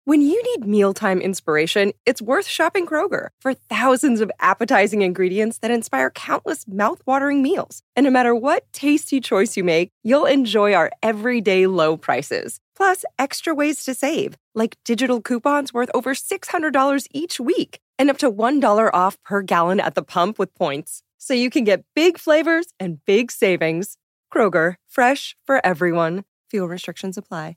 When you need mealtime inspiration, it's worth shopping Kroger for thousands of appetizing ingredients that inspire countless mouth-watering meals. And no matter what tasty choice you make, you'll enjoy our everyday low prices. Plus, extra ways to save, like digital coupons worth over $600 each week and up to $1 off per gallon at the pump with points. So you can get big flavors and big savings. Kroger, fresh for everyone. Fuel restrictions apply.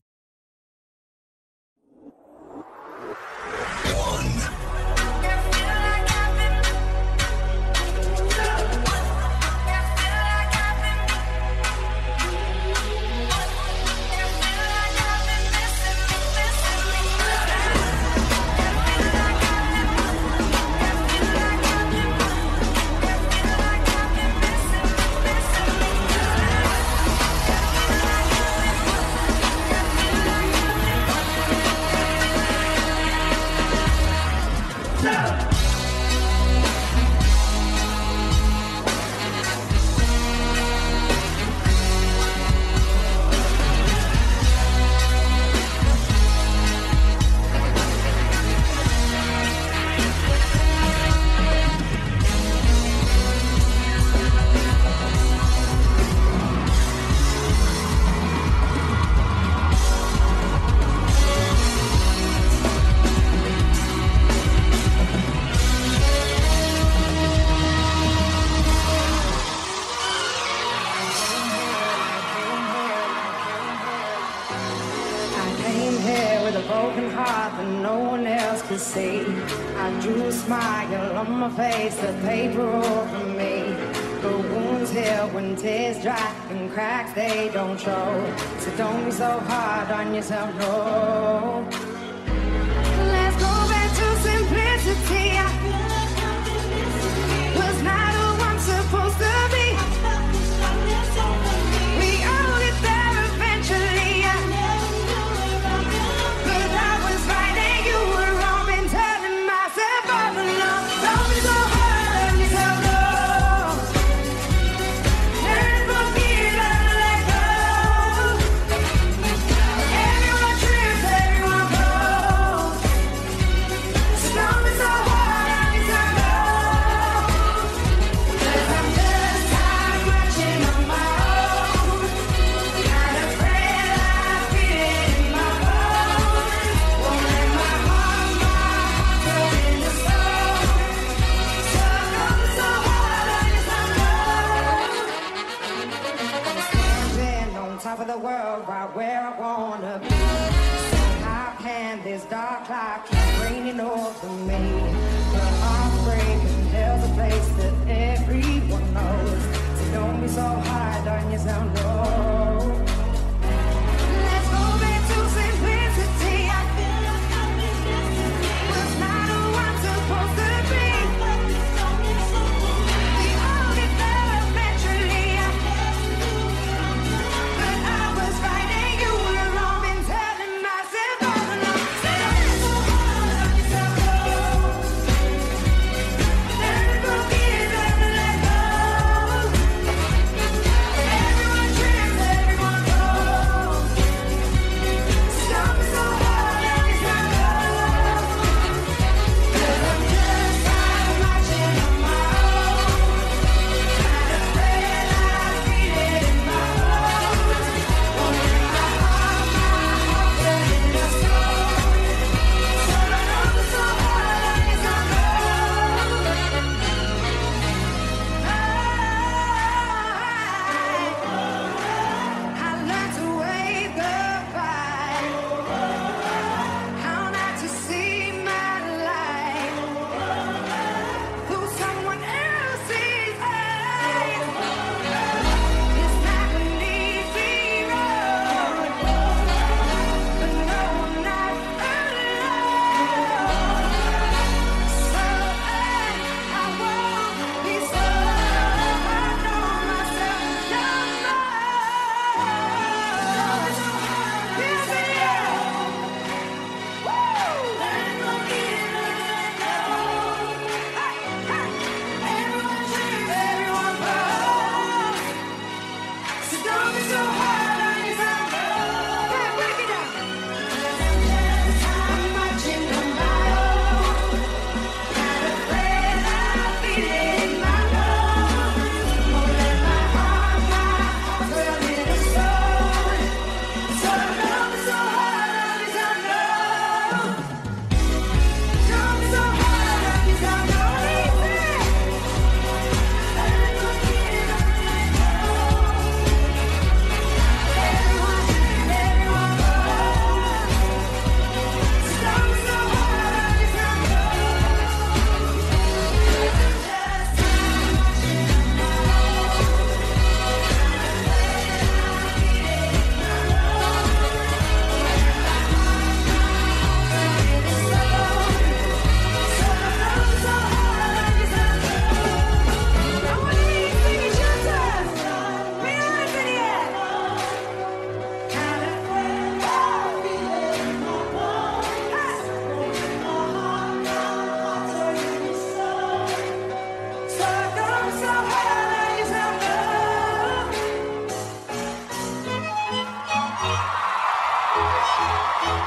I drew a smile on my face, the paper over me. The wounds heal when tears dry and cracks they don't show. So don't be so hard on yourself, no. Let's go back to simplicity. Was not who I'm supposed to be. We all get there eventually. But I was right and you were wrong. Been telling myself all along. Don't be so hard on yourself, no. Learn to forgive and let go. Everyone trips, everyone goes. So don't be so hard on yourself, no. 'Cause I'm just tired watching on my own. Not afraid I feel it in my bones. Won't let my heart turn into stone. So don't be so hard on yourself, no. I'm standing on top of the world, right where I wanna be. So how can this dark cloud keep raining over me? The heartbreaking, there's a place that everyone knows. So don't be so hard on yourself, no. Let's go back to simplicity. I feel like I'm was not who I'm supposed to be. We all get there eventually. But I was right and you were wrong. Been telling myself all along. So don't be so hard on yourself, no. Learn to forgive and let go. Everyone trips,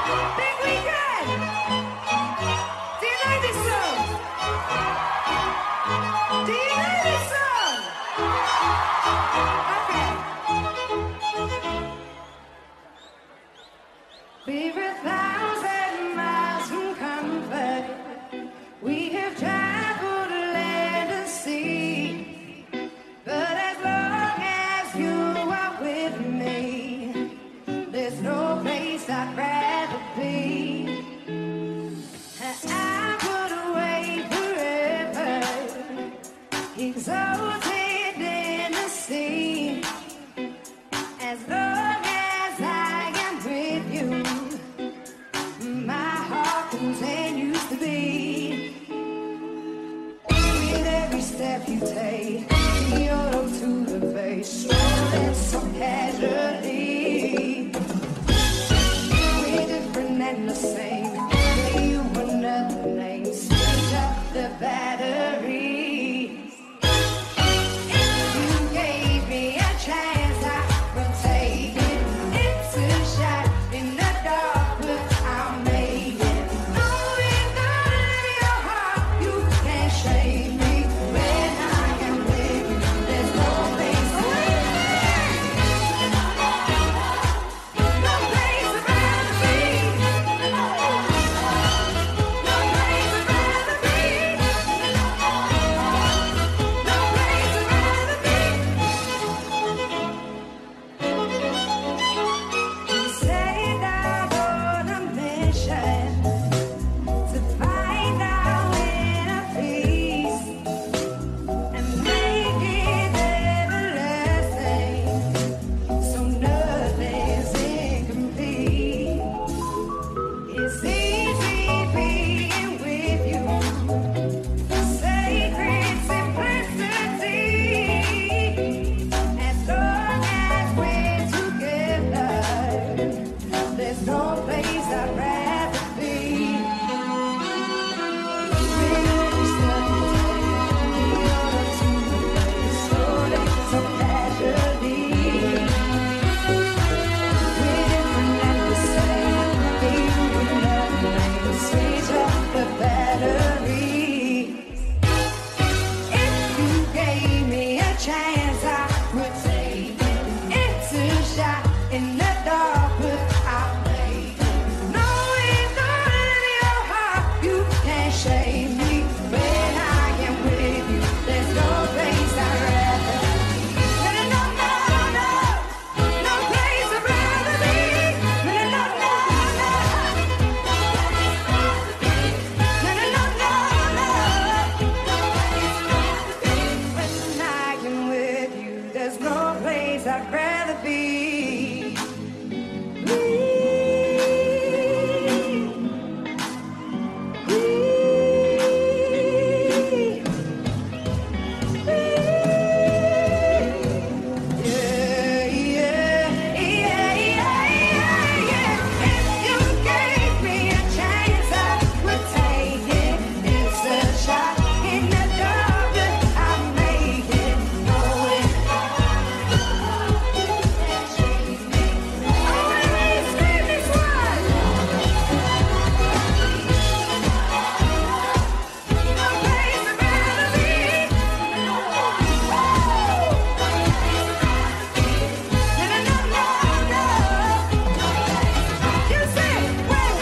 Big weekend! Do you know this song? Do you know this song? Okay. We're 1,000 miles from comfort. We have traveled land and sea. But as long as you are with me, there's no place I'd rather be. I put away forever, exalted in the sea. As long as I am with you, my heart continues to beat. With every step you take, you're to the face, strolling so casually. We're different and the same. Gave you another name, switch up the batteries. If you gave me a chance, I would take it. It's a shot in the dark, but I'll make it. Knowing that in your heart you can't shake me. When I am with you, there's no place to be. No place I'd rather be. No place I'd rather be. No place I'd rather be. You said I'm on a mission to find our inner peace and make it everlasting, so nothing's incomplete. It's easy being with you, sacred simplicity. As long as we're together, there's no place I'd rather be. We're stuck so casually. We're different and the same. Gave you another name, switch up the batteries. If you gave me a chance, I would take it. It's a shot in the dark, but I'll make it. Knowing that in your heart you can't shake me. When I am with you, there's no place I'd rather be. No, no, no, no, no place I'd rather be. No, no, no, no, no, when I am with you, there's no place I'd rather be. Yeah, yeah, yeah, yeah, yeah. If you gave me a chance, I would take it. It's a shot in the dark, but I'll make it. Knowing you can't shake me. Oh, let me scream this one. No place I'd rather be. No, no, no, no. You say when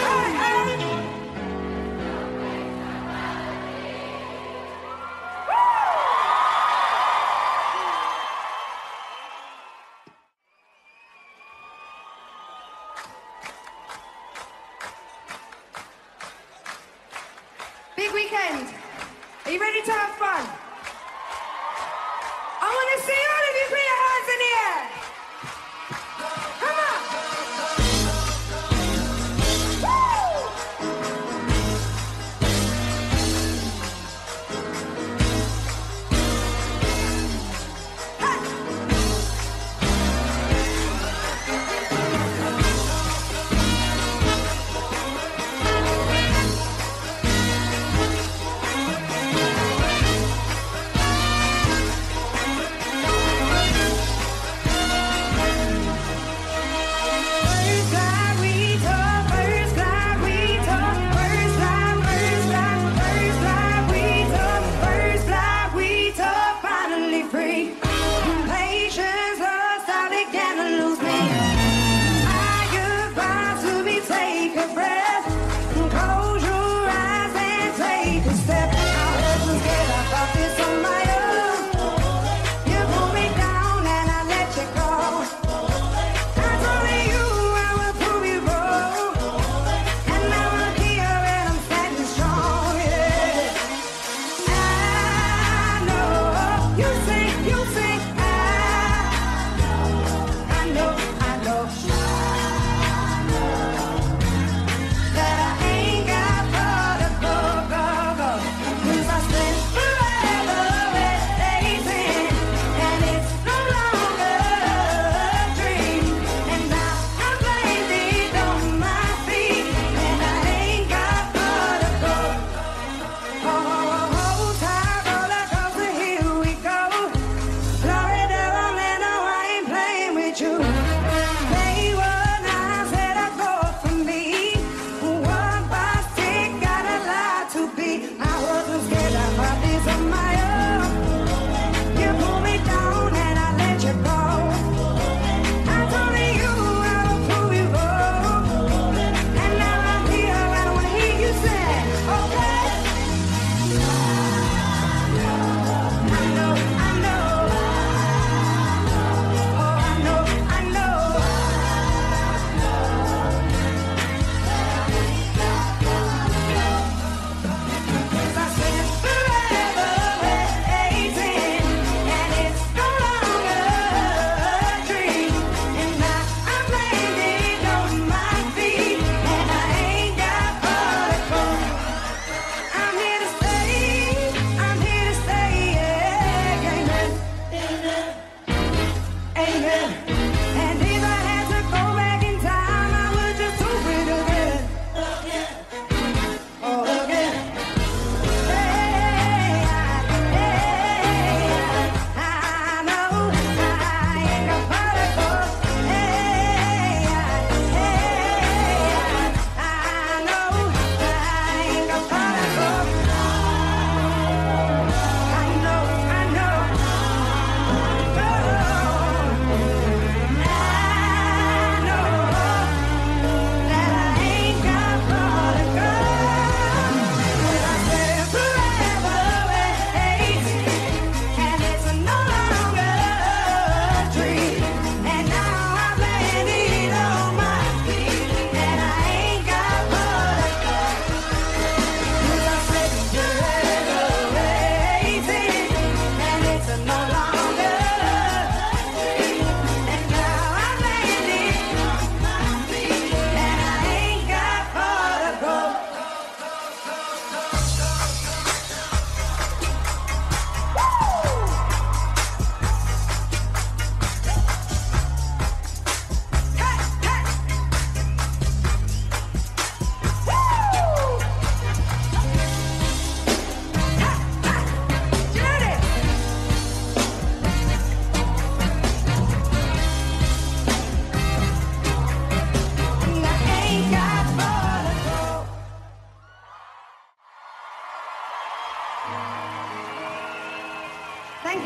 Big weekend. Are you ready to have fun? I want to see all of you put your hands in the air. Come on.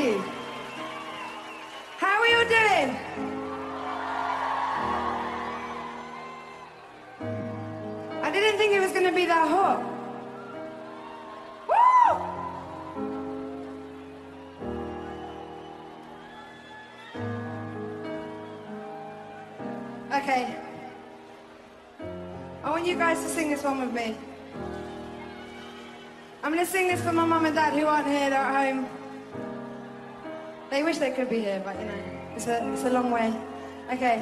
you. How are you doing? I didn't think it was going to be that hot. Woo! Okay. I want you guys to sing this one with me. I'm going to sing this for my mum and dad who aren't here, they're at home. They wish they could be here, but you know, it's a long way. Okay.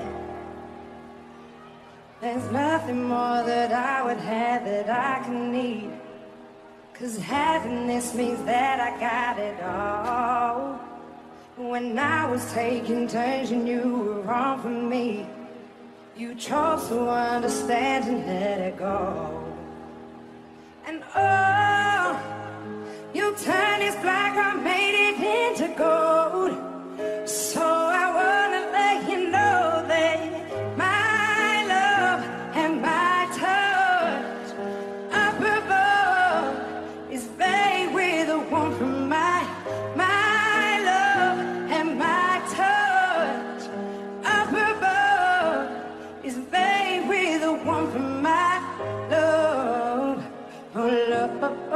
There's nothing more that I would have that I can need. 'Cause having this means that I got it all. When I was taking turns and you were wrong for me, you chose to understand and let it go. And oh, you turned this black, I made it into gold. So I wanna let you know that my love and my touch up above is made with a warmth from my love and my touch up above is made with a warmth from my love. Oh, love.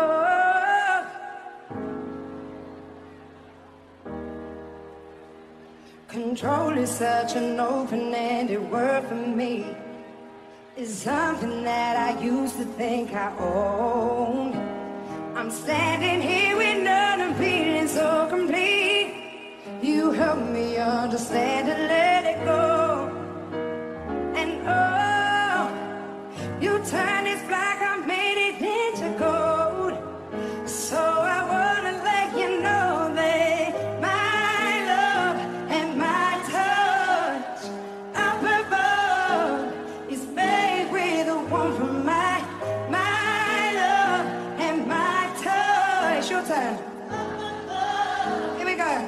Control is such an open-ended word for me. It's something that I used to think I owned. I'm standing here with none and feeling so complete. You help me understand and let it go. And oh, you turn this black, I made it into gold. So I wanna let you know that my love and my touch up above is made with a warmth from my love and my touch. Your turn. Here we go.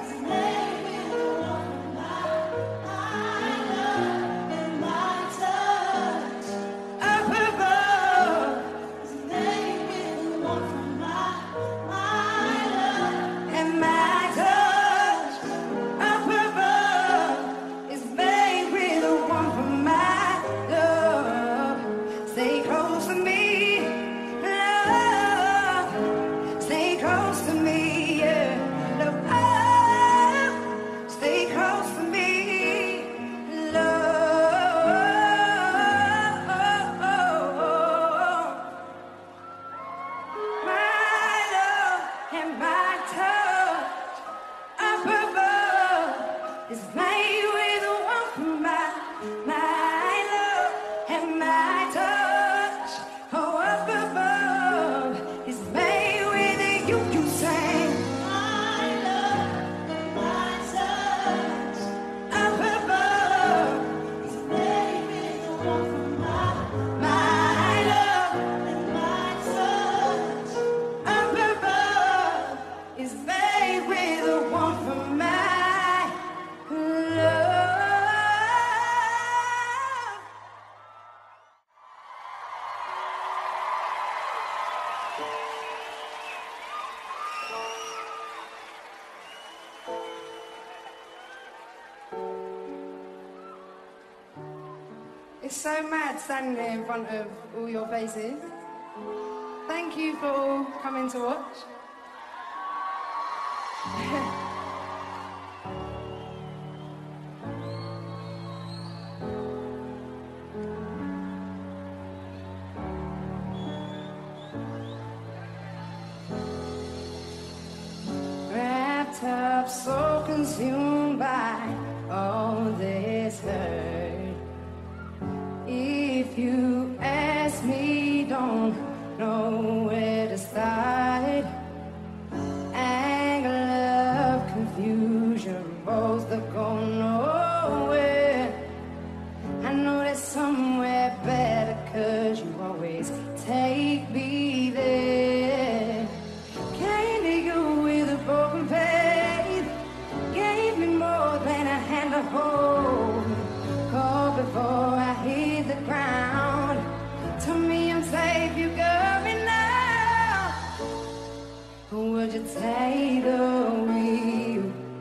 It's so mad standing there in front of all your faces. Thank you for all coming to watch. Wrapped up, so consumed by all this hurt. If you ask me, don't know where to start. Anger, love, confusion, both that go nowhere. I know there's somewhere better, 'cause you always take me there. Came to you with a broken faith, gave me more than a hand to hold. Called before I hit the ground, told me I'm safe, you got me now. Would you take the wheel?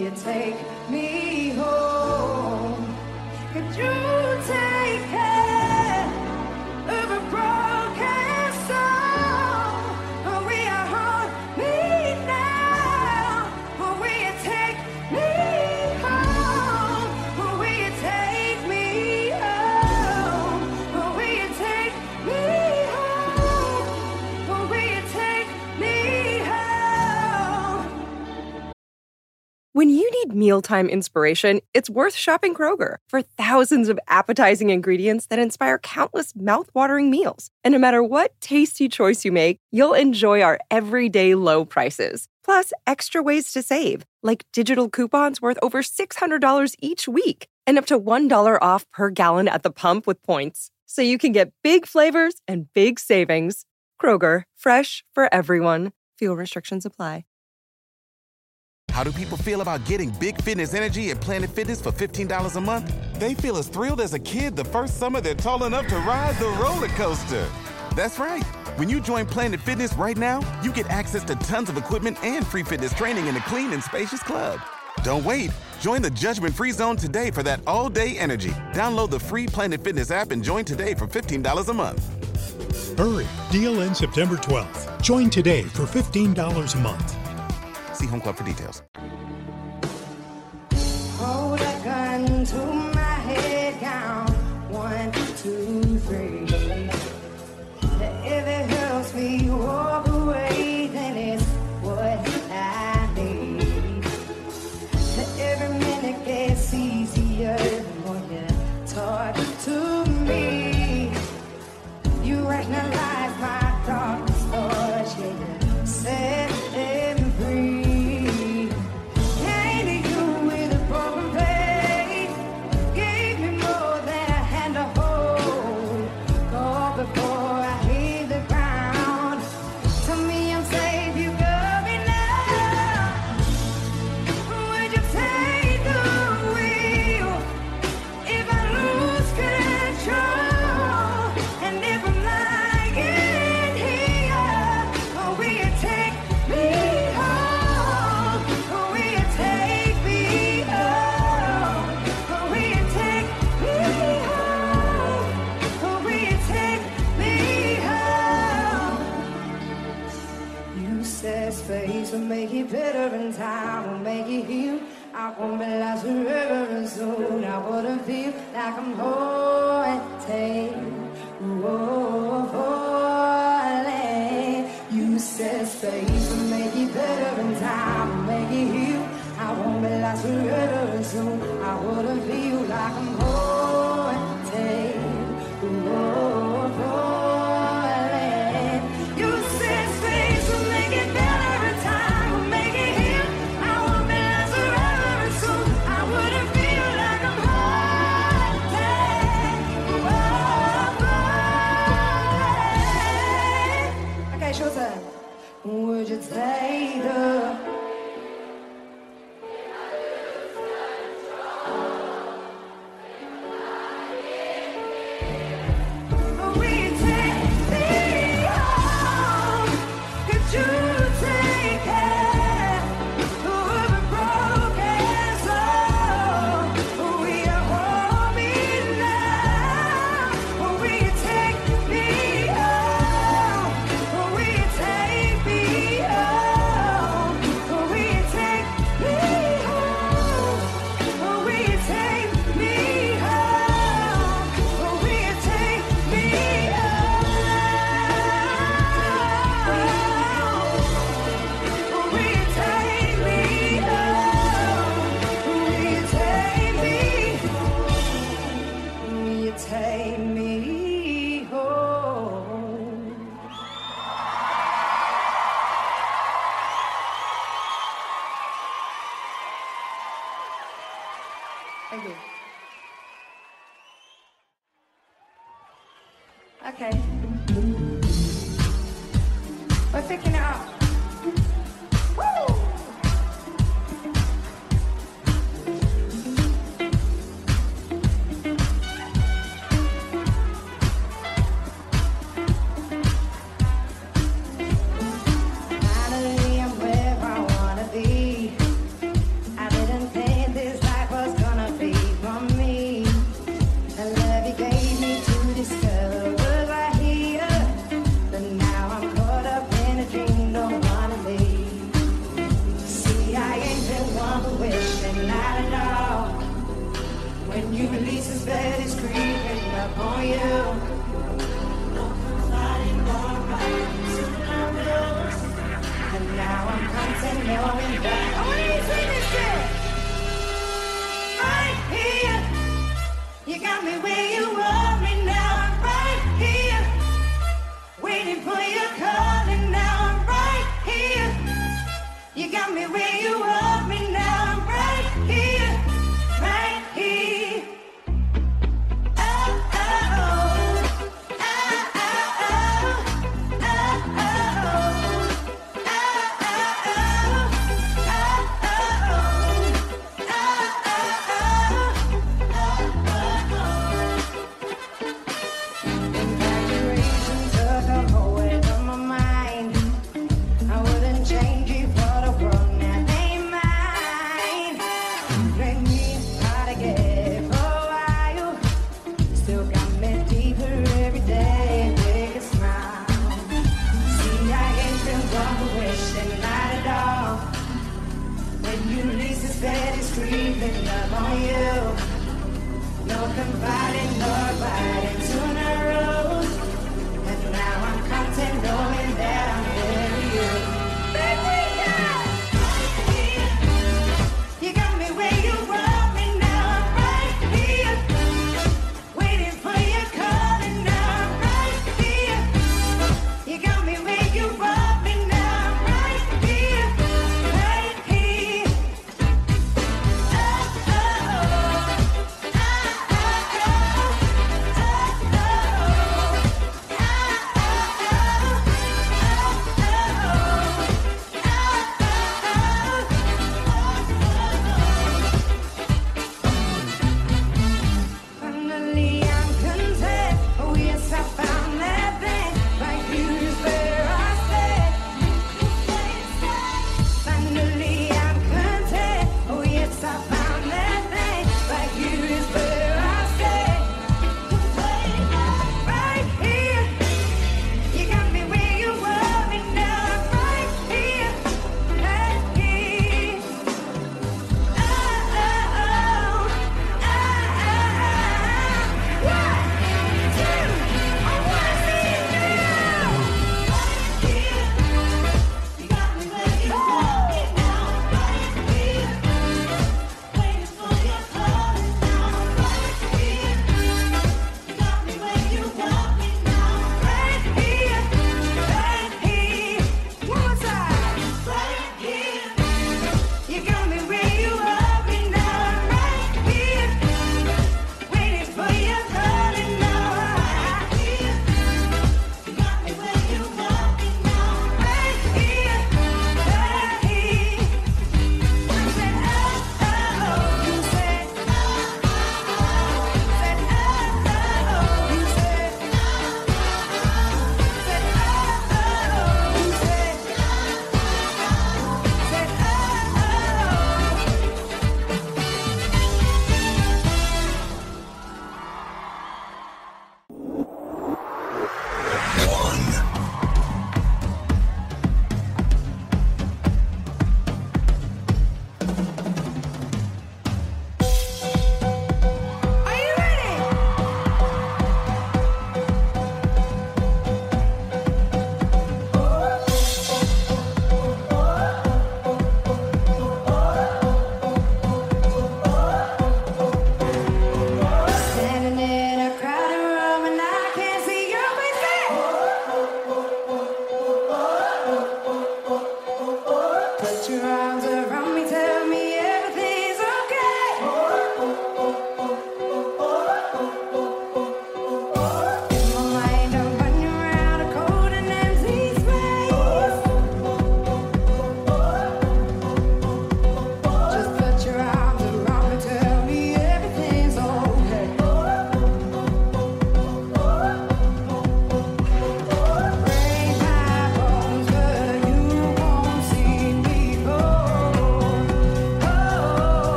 you take me home? Could you take care of a broken soul? Or will you hold me now? Or will you take me home? Or will you take me home? Or will you take me home? Or will you take me home? When you need mealtime inspiration, it's worth shopping Kroger for thousands of appetizing ingredients that inspire countless mouth-watering meals. And no matter what tasty choice you make, you'll enjoy our everyday low prices. Plus, extra ways to save, like digital coupons worth over $600 each week and up to $1 off per gallon at the pump with points. So you can get big flavors and big savings. Kroger, fresh for everyone. Fuel restrictions apply. How do people feel about getting big fitness energy at Planet Fitness for $15 a month? They feel as thrilled as a kid the first summer they're tall enough to ride the roller coaster. That's right. When you join Planet Fitness right now, you get access to tons of equipment and free fitness training in a clean and spacious club. Don't wait. Join the judgment-free zone today for that all-day energy. Download the free Planet Fitness app and join today for $15 a month. Hurry. Deal ends September 12th. Join today for $15 a month. See Home Club for details. Hold a gun to my head, count 1, 2, 3. If it helps me walk away, then it's what I need. Every minute gets easier the more you talk to me. You rationalize my darkest thoughts, yeah, you set them free. Space will make it better in time, will make it heal. I won't be lost forever and soon. I wanna feel like I'm whole and tame. Falling. You said space will make it better in time, will make it heal. I won't be lost forever and soon. I wanna feel like I'm whole and tame. Falling. You said space will make it better. Would you take the Thank you. Okay. We're picking it up. Woo! Finally, I'm where I wanna be. I didn't suspect is creeping up on you. And now I'm content knowing that. I want you to sing this shit. Right here, you got me where you want me now. I'm right here, waiting for your call, and now I'm right here. You got me where you want me now. I'm right here, right here. Oh, oh, oh, oh, oh, oh, Evaluations took a hold of my mind. I wouldn't change it for the world, now they mine. Make me hard to get for a while. Still got me deeper every day, take a smile. See, I ain't been one wishing not at all. When you least suspect it's creeping up on you. No confiding, nobody to the road. And now I'm content knowing that I'm with you. You got me where you want me now. I'm right here, waiting for your call, and now I'm right here. You got me where you want me now. I'm right here, right here. Oh, oh, oh, oh, oh, oh.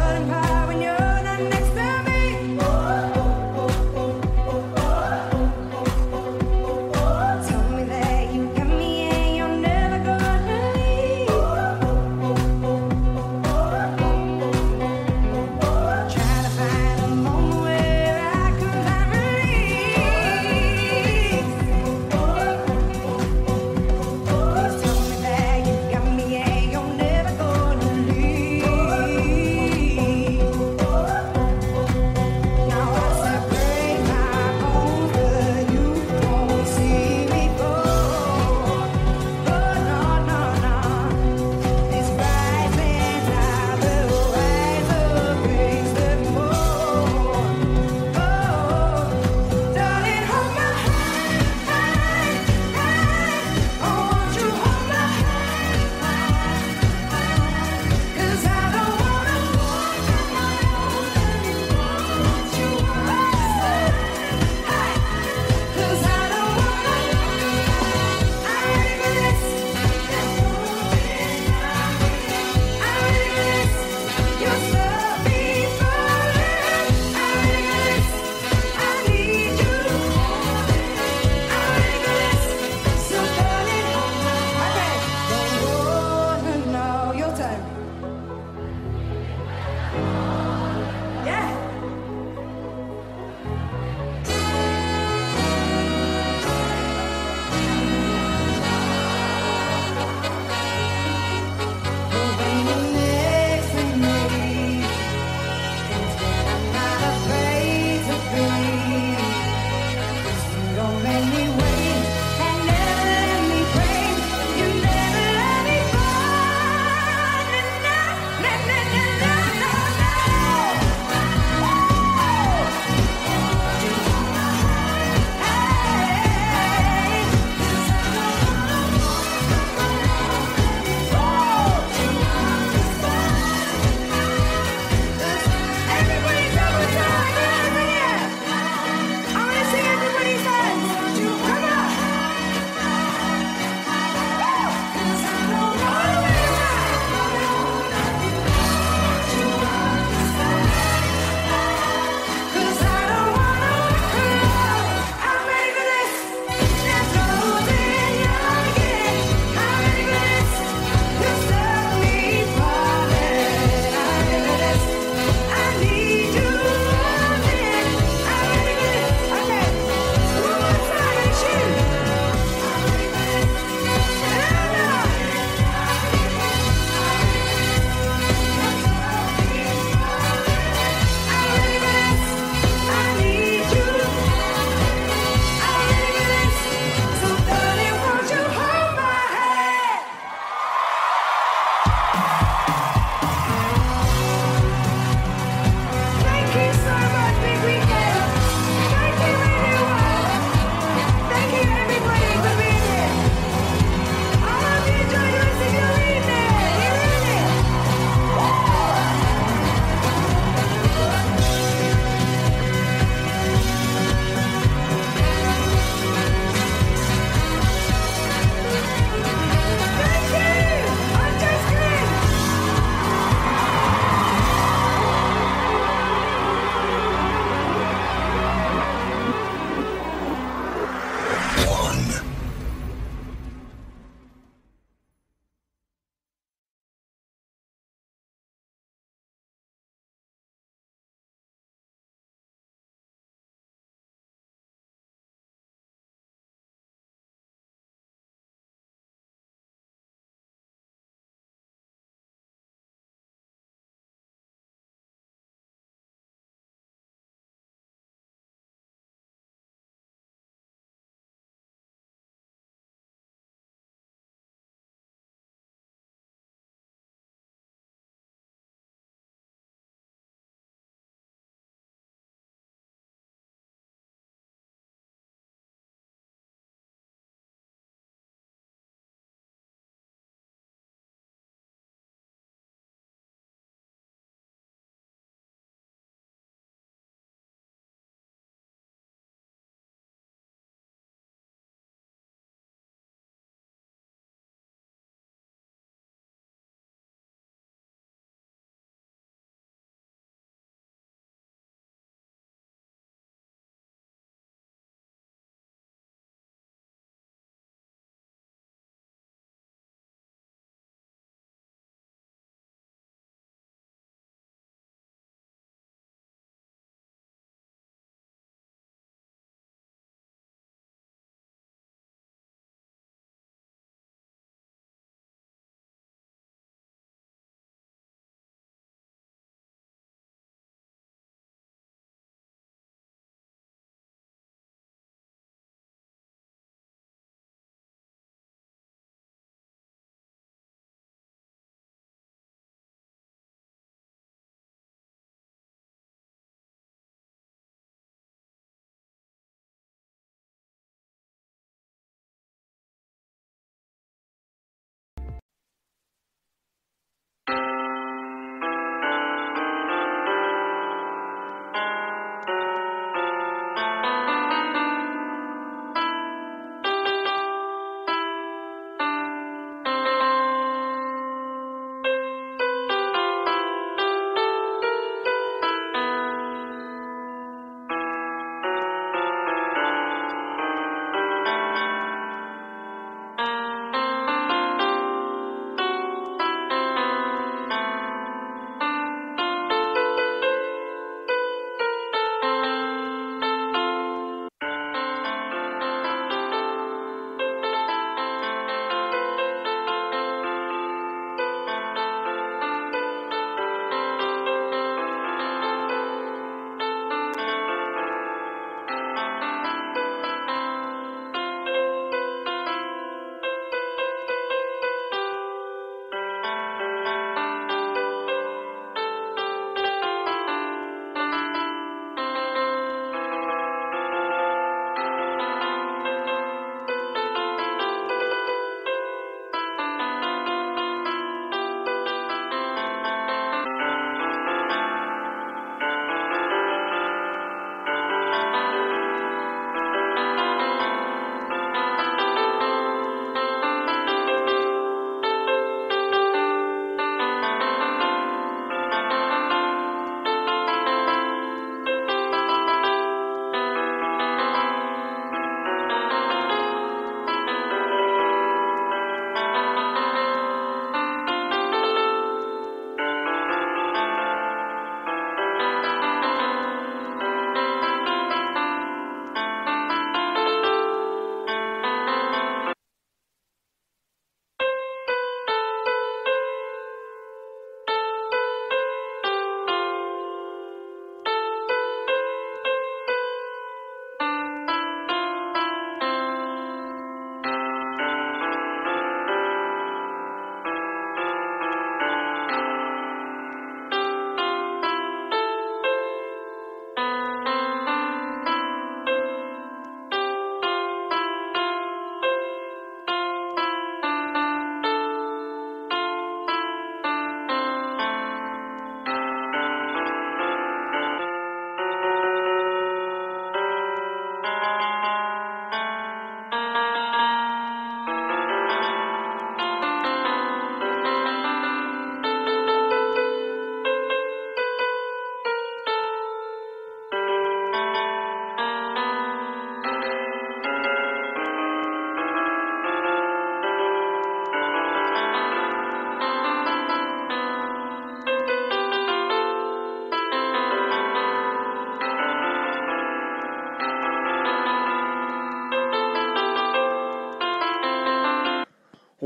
falling apart when you're not next to me. Tell me that you got me and you're never gonna leave. Trying to find a moment where I can find relief. Please tell me that you got me and you're never gonna leave.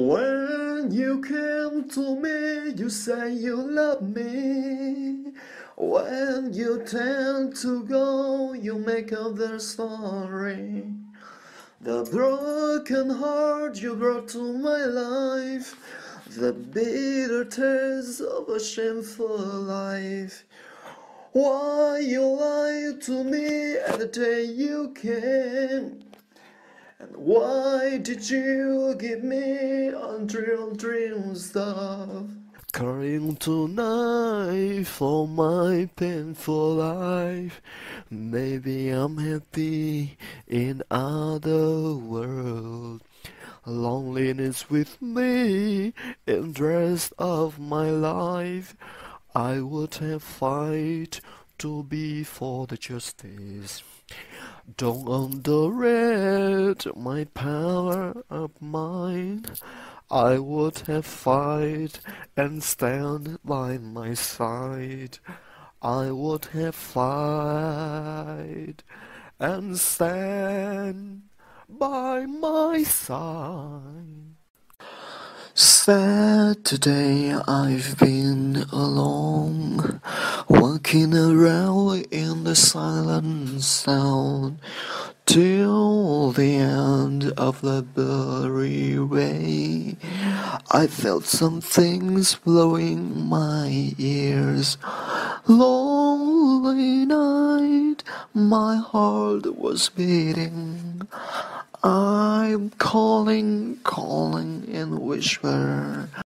When you came to me, you say you love me. When you tend to go, you make up their story. The broken heart you brought to my life, the bitter taste of a shameful life. Why you lied to me at the day you came? And why did you give me unreal dream stuff? Crying tonight for my painful life. Maybe I'm happy in other world. Loneliness with me in the rest of my life. I would have fight to be for the justice. Don't underrate my power of mind. I would have fight and stand by my side. I would have fight and stand by my side. Saturday I've been alone, walking around in the silent sound, till the end of the blurry way. I felt some things blowing my ears. Lonely night, my heart was beating. I'm calling in whisper.